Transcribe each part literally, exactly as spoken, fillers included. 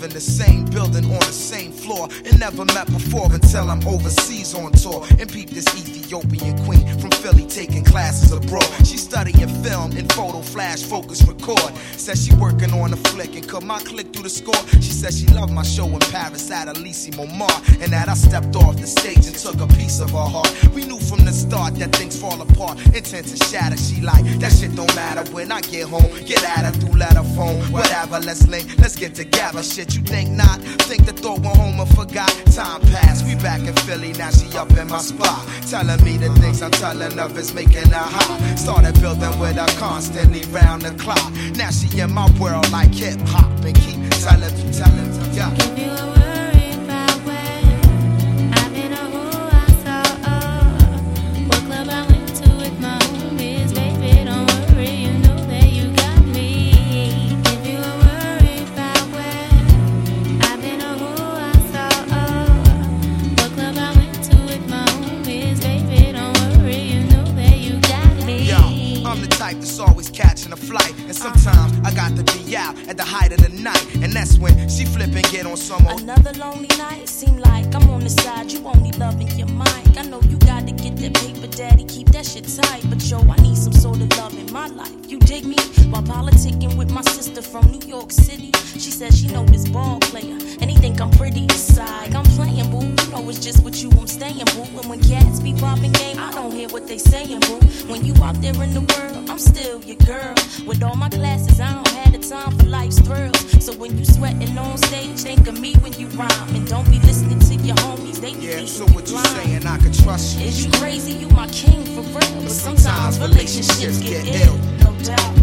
in the same building on the same floor and never met before until I'm overseas on tour and peep this Ethiopian queen from Philly taking classes abroad. She studying film and photo flash focus record. Says she working on a flick and cut my click through the score. She says she loved my show in Paris at Elysee Montmartre and that I stepped off the stage and took a piece of her heart. We knew from the start that things fall apart, intent to shatter. She like, that shit don't matter when I get home. Get at her through letter phone, whatever, let's link, let's get together. Shit, you think not? Think the thought went home and forgot. Time passed, we back in Philly, now she up in my spot, telling me the things I'm telling of is making her hot. Started building with her constantly round the clock. Now she in my world like hip hop and keep telling me, telling me, yeah. If you were worried about where I've been or who I saw, uh, what club I went to with my homies, baby, don't worry, you know that you got me. If you were worried about where I've been or who I saw, uh, what club I went to with my homies, baby, don't worry, you know that you got me. Yo, I'm the type that's always catching a flight, and sometimes I got to be out at the height of the night, and that's when she flip and get on some old. Another lonely night, seem like I'm on the side, you only loving your mic. I know you gotta get that paper, daddy, keep that shit tight, but yo, I need some sort of love in my life. You dig me? While politicking with my sister from New York City, she says she know this ball player, and he think I'm pretty aside. I'm playing, boo, you know it's just with you I'm staying, boo. And when cats be popping game, I don't hear what they saying, boo. When you out there in the world, I'm still your girl. With all my classes, I don't have the time for life's thrills. So when you sweating on stage, think of me when you rhyme, and don't be listening to your homies. They be Yeah, so you what you blind. saying? I can trust you. Is you crazy? You my king for real. But sometimes relationships get ill, no doubt.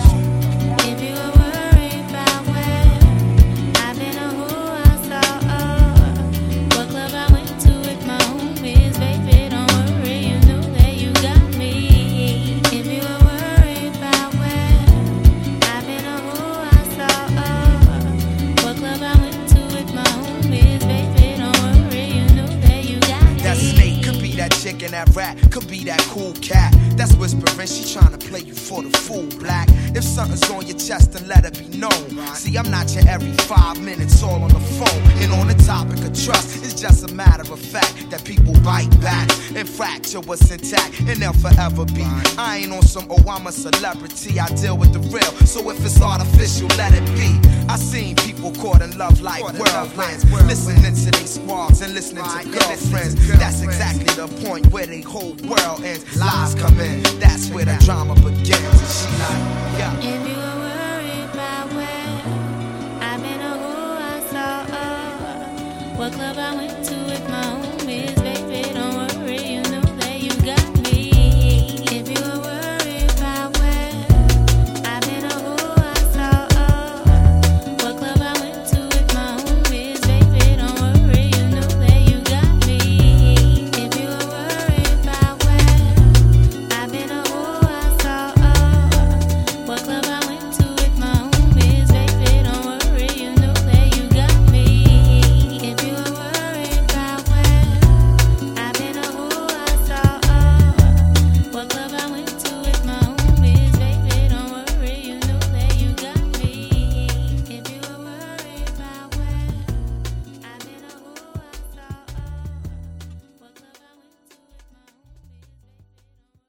If you were worried about where I've been or who I saw, uh, what club I went to with my homies, baby, don't worry, you know that you got me. If you were worried about where I've been or who I saw, uh, what club I went to with my homies, baby, don't worry, you know that you got me. That snake could be that chick and that rat, could be that cool cat that's whispering, she tryna play you for the fool, black. If something's on your chest, then let it be known. See, I'm not your every five minutes all on the phone. And on the topic of trust, it's just a matter of fact that people bite back and fracture what's intact, and they'll forever be. I ain't on some, oh, I'm a celebrity, I deal with the real. So if it's artificial, let it be. I seen people caught in love like whirlwinds, listening to these squads and listening to girlfriends. That's exactly the point where they whole world ends. Lies come in, that's where the drama begins. And she like, yeah. If you were worried about where I've been or who I saw, uh, what club I went to with my homies, baby, don't worry.